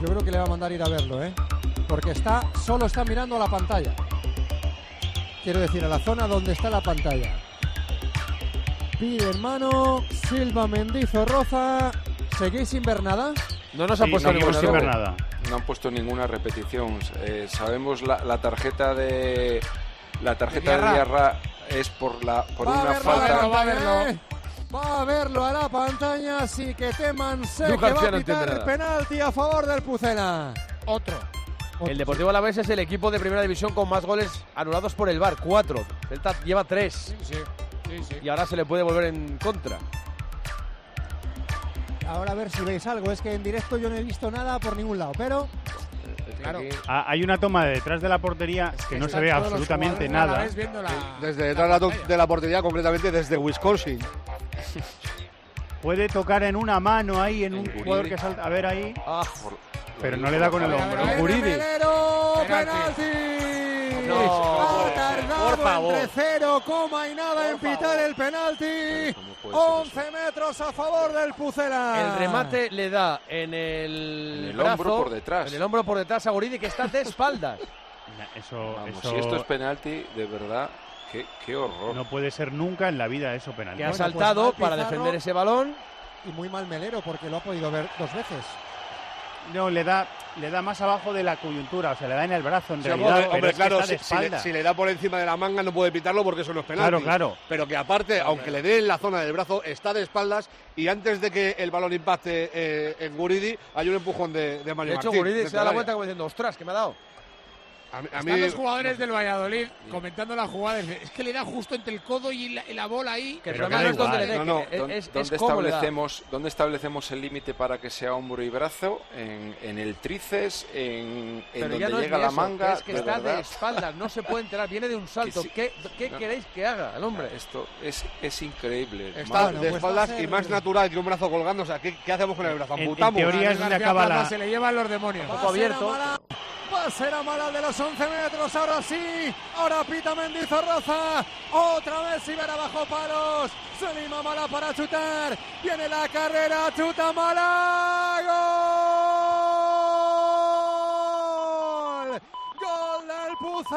Yo creo que le va a mandar ir a verlo, porque solo está mirando a la pantalla. Quiero decir, a la zona donde está la pantalla. Pide en mano, Silva, Mendizorroza. ¿Seguís sin ver nada? No nos han puesto nada. No han puesto ninguna repetición. Sabemos la tarjeta de Diarra es por una falta. Va a verlo a la pantalla, así que Temanse que va a pitar el penalti a favor del Pucela. Otro. El Deportivo Alavés es el equipo de primera división con más goles anulados por el VAR, 4. Celta lleva 3. Sí. Y ahora se le puede volver en contra. Ahora a ver si veis algo. Es que en directo yo no he visto nada por ningún lado, pero... Claro. Hay una toma de detrás de la portería que no se ve absolutamente nada. Desde detrás de la portería, concretamente desde Wisconsin. Puede tocar en una mano ahí, en un jugador que salta. A ver ahí. Pero no le da con el hombro. Guridi. ¡Penalti! Ha tardado entre 0, y nada en pitar el penalti. 11 metros a favor del Pucela. El remate le da en el brazo, hombro por detrás. En el hombro por detrás a Guridi, que está de espaldas. Si esto es penalti, de verdad, qué horror. No puede ser nunca en la vida eso penalti. Que ha saltado para defender ese balón. Y muy mal Melero, porque lo ha podido ver 2 veces. No, le da más abajo de la coyuntura, o sea, le da en el brazo, en realidad. Hombre, claro, si le da por encima de la manga no puede pitarlo porque eso no es penalti. Claro. Pero que aparte, aunque le dé en la zona del brazo, está de espaldas y antes de que el balón impacte en Guridi, hay un empujón de Mario Martín. De hecho, Guridi se da la vuelta como diciendo, ostras, ¿qué me ha dado? Están los jugadores del Valladolid comentando la jugada. Es que le da justo entre el codo y la bola ahí. Que el problema no es donde le dé. ¿Dónde establecemos el límite para que sea hombro y brazo? En el tríceps, en donde llega la manga. Es que está de espaldas, no se puede enterar. Viene de un salto. ¿Qué queréis que haga el hombre? Esto es increíble. Está de espaldas y más natural que un brazo colgando. O sea, ¿qué hacemos con el brazo? En teoría es donde acaba la... Se le llevan los demonios. Un poco abierto. Va a ser a mala de los 11 metros, ahora sí. Ahora pita Mendizorroza. Otra vez Ibera bajo palos. Se lima Mala para chutar. Viene la carrera, chuta Mala. ¡Gol! ¡Gol del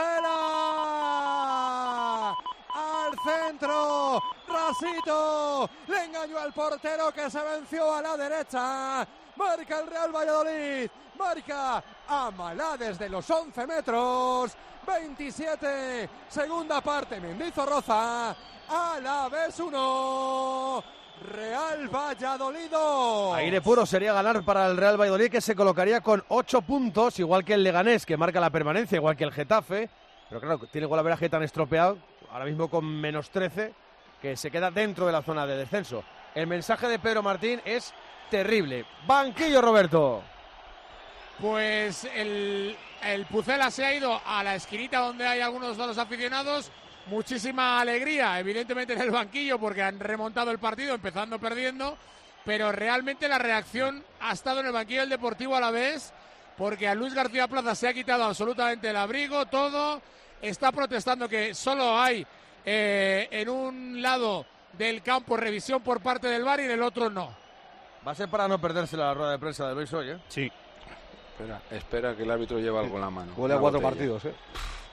Pucela! Al centro. Rasito. Le engañó al portero que se venció a la derecha. Marca el Real Valladolid. Marca a Malá desde los 11 metros. 27. Segunda parte. Mendizorroza. Alavés 1. Real Valladolid 2. Aire puro sería ganar para el Real Valladolid, que se colocaría con 8 puntos, igual que el Leganés, que marca la permanencia, igual que el Getafe. Pero claro, tiene golaveraje tan estropeado, ahora mismo con menos 13, que se queda dentro de la zona de descenso. El mensaje de Pedro Martín es terrible. Banquillo, Roberto. Pues el Pucela se ha ido a la esquinita donde hay algunos de los aficionados. Muchísima alegría, evidentemente, en el banquillo, porque han remontado el partido, empezando perdiendo. Pero realmente la reacción ha estado en el banquillo del Deportivo Alavés, porque a Luis García Plaza se ha quitado absolutamente el abrigo, todo. Está protestando que solo hay en un lado del campo revisión por parte del VAR y en el otro no. Va a ser para no perderse la rueda de prensa de Luis hoy, ¿eh? Sí. Espera que el árbitro lleva algo en la mano. Huele a 4 partidos, ¿eh?